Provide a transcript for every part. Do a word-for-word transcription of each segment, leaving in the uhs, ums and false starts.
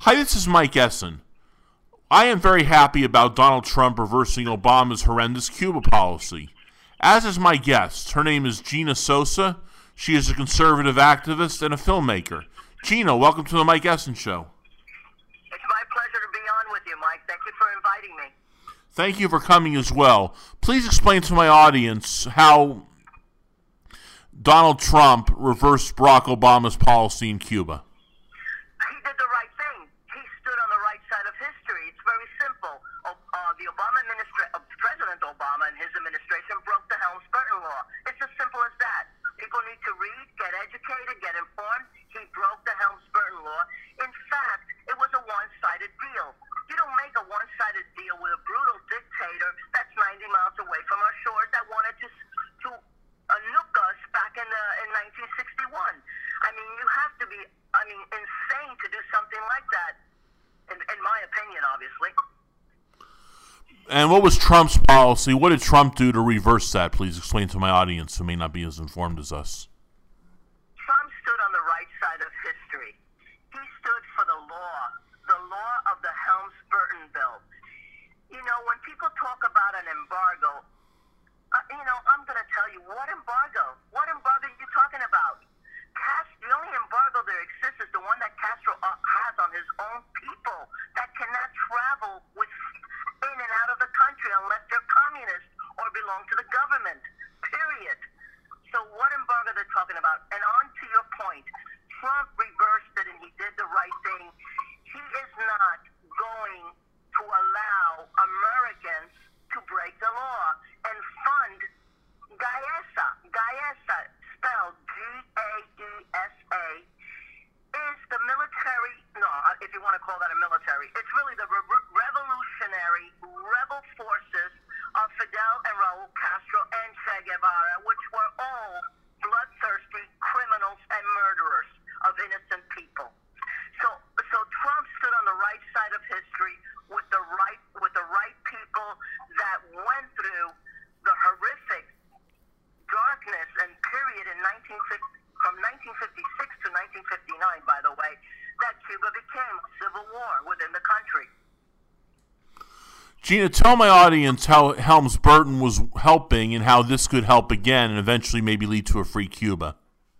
Hi, this is Mike Essen. I am very happy about Donald Trump reversing Obama's horrendous Cuba policy. As is my guest, her name is Gina Sosa. She is a conservative activist and a filmmaker. Gina, welcome to the Mike Essen Show. It's my pleasure to be on with you, Mike. Thank you for inviting me. Thank you for coming as well. Please explain to my audience how Donald Trump reversed Barack Obama's policy in Cuba. He did the right thing. He stood on the right side of history. It's very simple. Uh, the Obama administration, uh, President Obama and his administration broke the Helms-Burton Law. It's as simple as that. People need to read, get educated, get informed. He broke the Helms-Burton Law. In fact, it was a one-sided deal. You don't make a one-sided deal with a brutal dictator that's ninety miles away from our shores that wanted to to uh, nuke us back in uh, in nineteen sixty-one. I mean, you have to be, I mean, insane to do something like that, in, in my opinion, obviously. And what was Trump's policy? What did Trump do to reverse that? Please explain to my audience who may not be as informed as us. Trump stood on the right side of history. He stood for the law, the law of the Helms-Burton bill. You know, when people talk about an embargo, uh, you know, I'm going to tell you, what embargo? What embargo are you talking about? Cast, the only embargo there exists is the one that Castro uh, has on his own people that cannot travel with in and out of the country unless they're communist or belong to the government, period. So what embargo they're talking about? And on to your point, Trump reversed it and he did the right thing. He is not going to allow Americans to break the law and fund GAESA. GAESA, spelled G A E S A, is the military, no, if you want to call that a military, it's really the re- revolutionary rebel forces of Fidel and Raul Castro and Che Guevara, which were all bloodthirsty criminals and murderers of innocent people. So, so Trump stood on the right side of history with the right, with the right people that went through the horrific darkness and period in nineteen fifty, from nineteen fifty-six to nineteen fifty-nine, by the way, that Cuba became a civil war within the country. Gina, tell my audience how Helms-Burton was helping and how this could help again and eventually maybe lead to a free Cuba.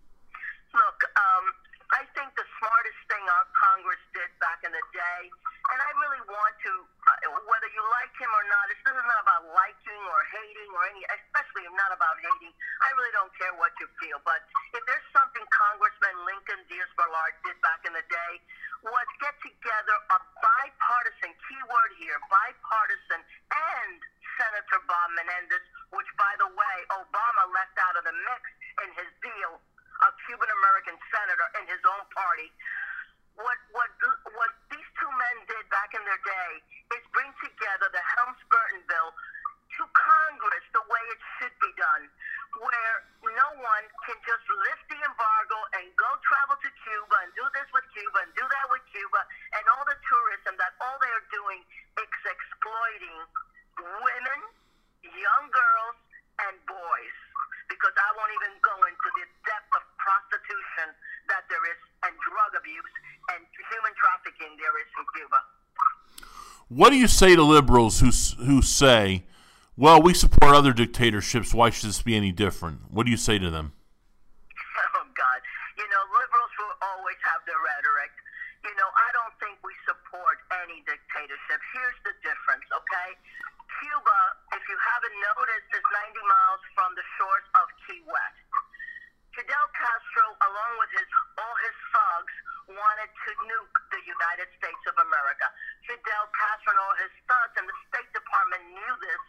Look, um, I think the smartest thing our Congress did back in the day, and I really want to, uh, whether you like him or not, this is not about liking or hating or any, especially not about hating. I really don't care what you feel, but if there's something Congressman Lincoln Diaz-Balart did back in the day, was get together a bipartisan, key word here, bipartisan, and Senator Bob Menendez, which, by the way, Obama left out of the mix in his deal, a Cuban-American senator in his own party. What what what these two men did back in their day is bring together the Helms-Burton bill to Congress the way it should be done, where no one can just lift the embargo and go travel to Cuba and do this with Cuba and do that with Cuba and all the tourism that all they are doing is exploiting women, young girls, and boys. Because I won't even go into the depth of prostitution that there is and drug abuse and human trafficking there is in Cuba. What do you say to liberals who who say, well, we support other dictatorships, why should this be any different? What do you say to them? Oh, God. You know, liberals will always have their rhetoric. You know, I don't think we support any dictatorship. Here's the difference, okay? Cuba, if you haven't noticed, is ninety miles from the shores of Key West. Fidel Castro, along with his all his thugs, wanted to nuke the United States of America. Fidel Castro and all his thugs, and the State Department knew this,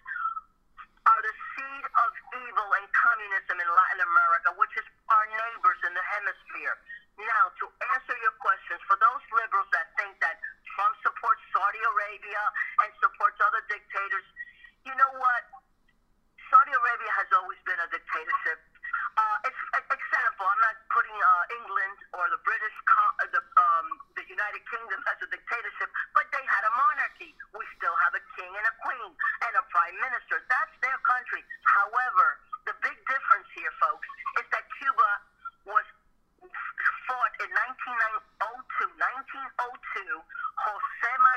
are the seed of evil and communism in Latin America, which is our neighbors in the hemisphere. Now, to answer your questions, for those liberals that think that Trump supports Saudi Arabia and supports other dictators, you know what? Saudi Arabia has always been a dictatorship. Uh, it's, example, I'm not putting uh, England or the British, uh, the, um, the United Kingdom as a dictatorship, but they had a monarchy. We still have a king and a queen and a prime minister. That's their country. However, the big difference here, folks, is that Cuba was fought in nineteen oh two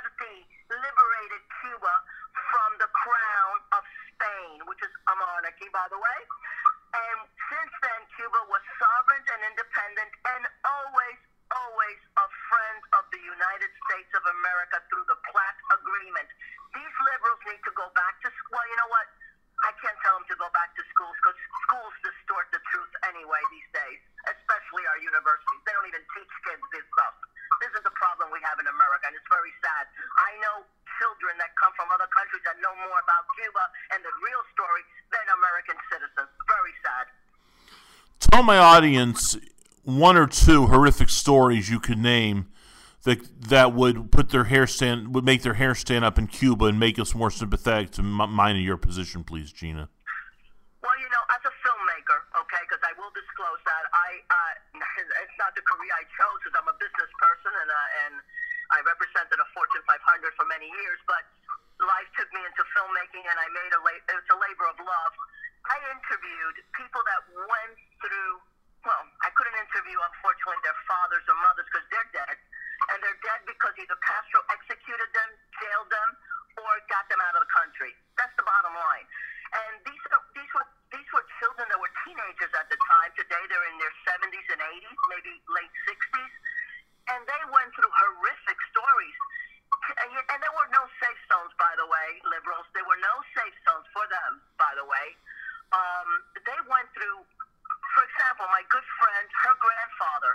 Duarte liberated Cuba from the crown of Spain, which is a monarchy, by the way. And since then, Cuba was sovereign and independent and always, always a friend of the United States of America through the Platt Agreement. These liberals need to go back to school. Well, you know what? I can't tell them to go back to schools because schools distort the truth anyway these days, especially our universities. They don't even teach kids this stuff. This is the problem we have in America, and it's very sad. I know children that come from other countries that know more about Cuba and the real story than American citizens. Very sad. Tell my audience one or two horrific stories you could name that that would put their hair stand would make their hair stand up in Cuba and make us more sympathetic to m- mine and your position, please, Gina. Well, you know, as a filmmaker, okay, because I will disclose that I uh, it's not the career I chose, because I'm a business person and uh, and I represented a Fortune five hundred for many years, but life took me into filmmaking, and I made a la- it's a labor of love. I interviewed people that went through. Well, I couldn't interview, unfortunately, their fathers or mothers because they're dead. And they're dead because either Castro executed them, jailed them, or got them out of the country. That's the bottom line. And these are, these were these were children that were teenagers at the time. Today they're in their seventies and eighties, maybe late sixties. And they went through horrific stories. And, and there were no safe zones, by the way, liberals. There were no safe zones for them, by the way. Um, they went through, for example, my good friend, her grandfather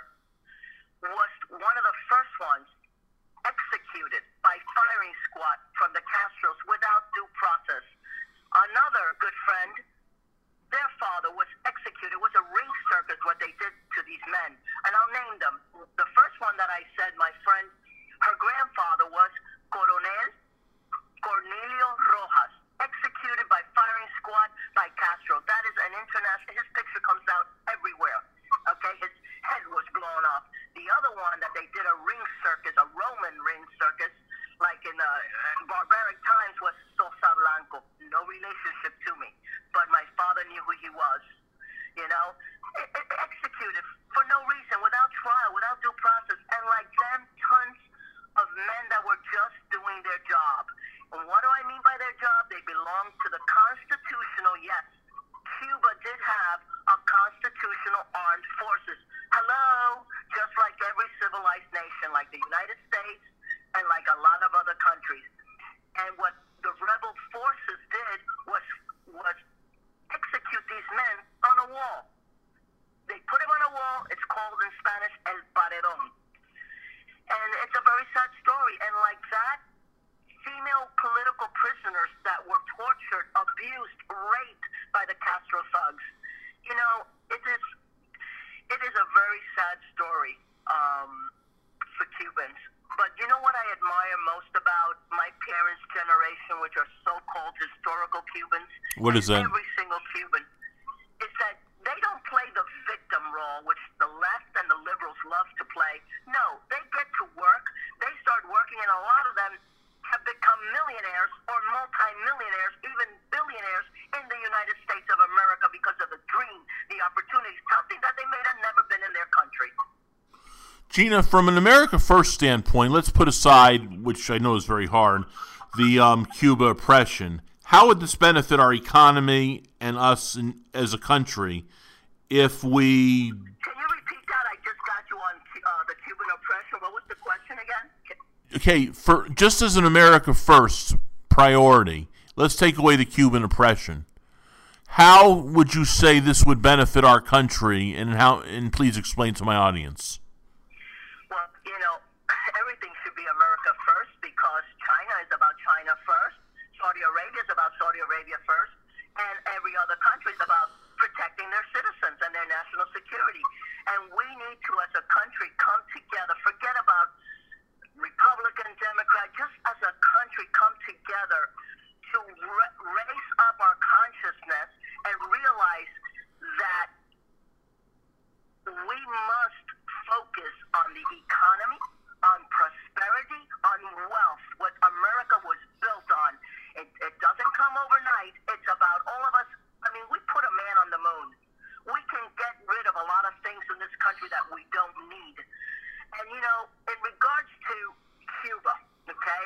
was one of the first ones executed by firing squad from the Castros without due process. Another good friend, their father was executed. It was a ring circus what they did to these men. And I'll name them. The first one that I said, my friend, her grandfather was Coronel Cornelio Rojas, executed by firing squad by Castro. That is an international, his picture comes out everywhere. Okay, his head was blown off. The other one that they did a ring circus, a Roman ring circus, like in, uh, in barbaric times, was Sosa Blanco. No relationship to me, but my father knew who he was. You know, it, it, executed for no reason, without trial, without due process, and like them, tons of men that were just doing their job. And what do I mean by their job? They belong to the constitutional, yes. Cuba did have a constitutional armed forces. Hello, just like every civilized nation, like the United States and like a lot of other countries. And what the rebel forces did was was execute these men on a wall. They put them on a wall. It's called in Spanish el paredón. And it's a very sad story. And like that, female political prisoners that were tortured, abused, raped by the Castro thugs. You know, it is it is a very sad story um, for Cubans. But you know what I admire most about my parents' generation, which are so-called historical Cubans? What is that? Every single Cuban. Is that they don't play the victim role, which the left and the liberals love to play. No, they get to work. They start working, and a lot of them have become millionaires or multi-millionaires, even billionaires in the United States of America because of the dream, the opportunities, something that they may have never been in their country. Gina, from an America First standpoint, let's put aside, which I know is very hard, the um, Cuba oppression. How would this benefit our economy and us in, as a country if we... Can you repeat that? I just got you on uh, the Cuban oppression. What was the question again? Okay, for just as an America First priority, let's take away the Cuban oppression. How would you say this would benefit our country, and how? And please explain to my audience. Well, you know, everything should be America first because China is about China first, Saudi Arabia is about Saudi Arabia first, and every other country is about protecting their citizens and their national security. And we need to, as a country, come together. Forget about Republican, Democrat, just as a country come together to ra- raise up our consciousness and realize that we must focus on the economy, on prosperity, on wealth, what America was built on. It, it doesn't come overnight. It's about all of us. I mean, we put a man on the moon. We can get rid of a lot of things in this country that we don't need.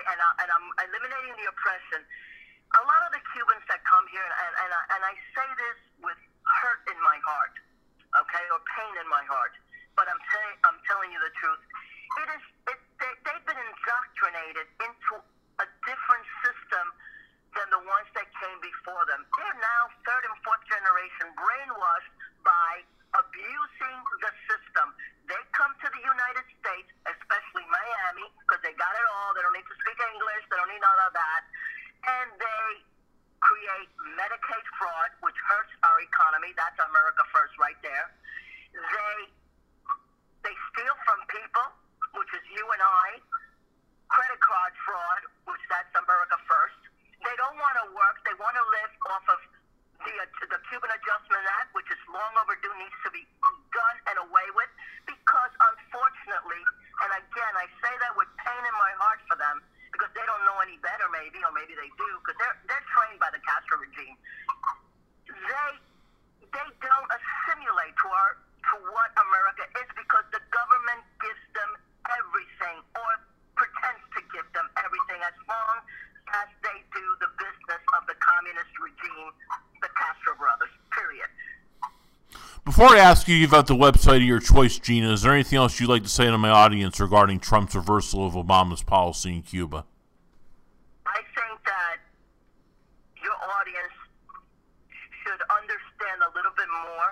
and, I, and I'm eliminating the oppression. A lot of the Cubans that come here, and, and, I, and I say this with hurt in my heart, okay, or pain in my heart, but I'm, saying, I'm telling you the truth. It is, it, they, they've been indoctrinated into a different system than the ones that came before them. They're now third and fourth generation brainwashed by abusing the system. They come to the United States, especially Miami, because they got it all. They don't need to speak English. They don't need none of that. And they create Medicaid fraud, which hurts our economy. That's America First right there. They they steal from people, which is you and I. Credit card fraud, which that's America First. They don't want to work. They want to live off of the uh, the Cuban Adjustment Act, which is long overdue, needs to be done and away with, because unfortunately, and again, I say that with pain in my heart for them, because they don't know any better, maybe, or maybe they do, because they're they're trained by the Castro regime. They they don't assimilate to our to what America is, because the government gives them everything, or pretends to give them everything, as long as they do the business of the communist regime, the Castro brothers, period. Before I ask you about the website of your choice, Gina, is there anything else you'd like to say to my audience regarding Trump's reversal of Obama's policy in Cuba? I think that your audience should understand a little bit more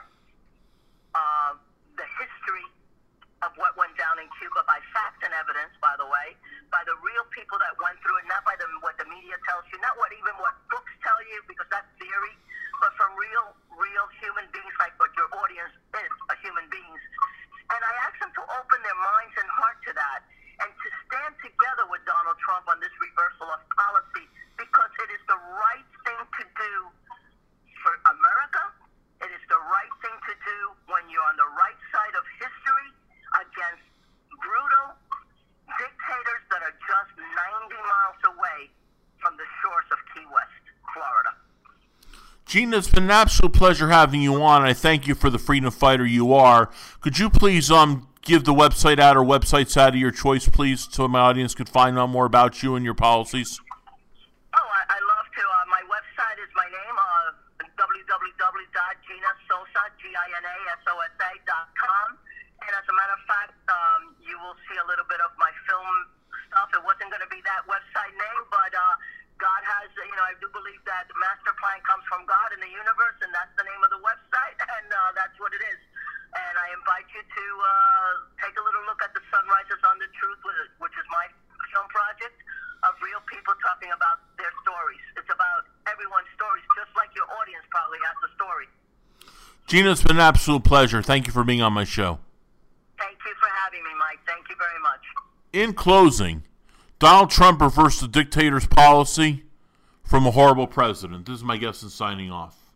uh, the history of what went down in Cuba by fact and evidence, by the way, by the real people that went through it, not by the, what the media tells you, not what even what books tell you, because that's theory, but from real, real human beings like what your audience is, uh, human beings. And I ask them to open their minds and heart to that, and to stand together with Donald Trump on this reversal of policy, because it is the right thing to do for America. It is the right thing to do when you're on the right side of history against brutal dictators that are just ninety miles away from the shores of Key West, Florida. Gina, it's been an absolute pleasure having you on. I thank you for the freedom fighter you are. Could you please um give the website out or websites out of your choice, please, so my audience could find out more about you and your policies? Oh, I, I love to. Uh, my website is my name, uh, w w w dot gina sosa, G I N A S O S A dot com. And as a matter of fact, um, you will see a little bit of my film stuff. It wasn't going to be that website name, but uh, God has, you know, I do believe that the master plan comes from God in the universe, and that's the name of the website, and uh, that's what it is. And I invite you to uh, take a little look at The Sunrises on the Truth, which is my film project of real people talking about their stories. It's about everyone's stories, just like your audience probably has a story. Gina, it's been an absolute pleasure. Thank you for being on my show. Thank you for having me, Mike. Thank you very much. In closing, Donald Trump reversed the dictator's policy from a horrible president. This is my guest in signing off.